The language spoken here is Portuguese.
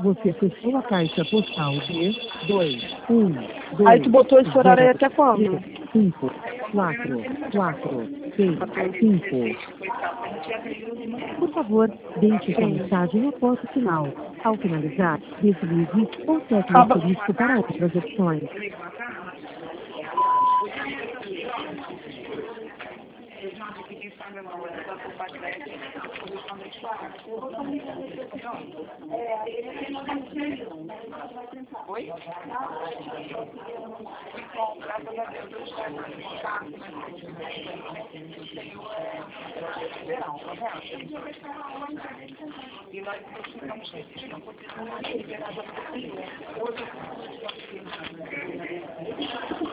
Você acessou a caixa postal de 212. Aí tu botou esse horário aí até quando? 5, 4, 4, 6, 5. Por favor, deixe sua mensagem após o sinal. Ao finalizar, desligue ou tecle o asterisco para outras opções. Oi? E nós ficamos repetindo,